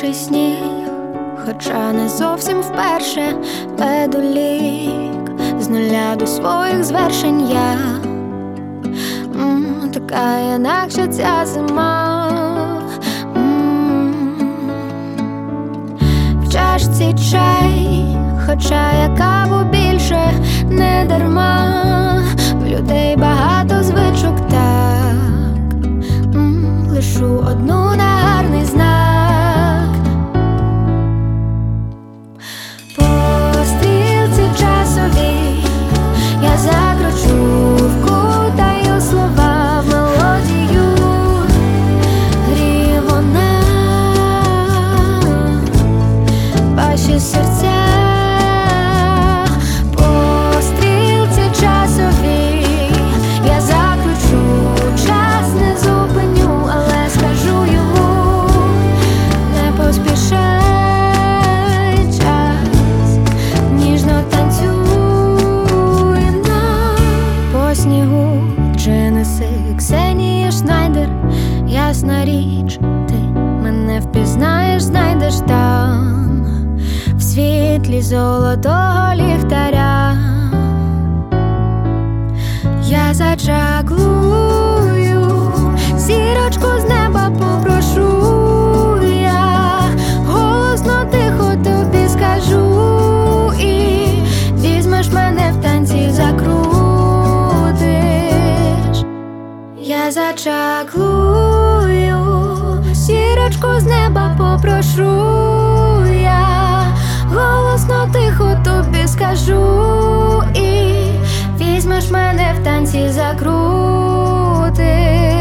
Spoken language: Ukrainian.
перший сніг, хоча не зовсім вперше веду лік з нуля до своїх звершень я. Така інакша ця зима. В чашці чай, хоча я каву більше не дарма. В людей багато звичок, так лишу одну на гарний знак. По стрілці часовій я закручу вкутаю слова в мелодію. Гріє вона ваші серця. По стрілці часовій я закручу час, не зупиню, але скажу йому: не поспішай час, ніжно танцюй нам. По снігу чи неси Ксенія Шнайдер, ясна річ, ти мене впізнаєш, знайдеш там, в світлі золотого ліхтаря. Я зачаклую, зірочку з неба попрошу я, голосно тихо тобі скажу, і візьмеш мене в танці, закрутиш. Я зачаклую, зірочку з неба попрошу я, голосно тихо тобі скажу, і візьмеш мене в танці, закрутиш.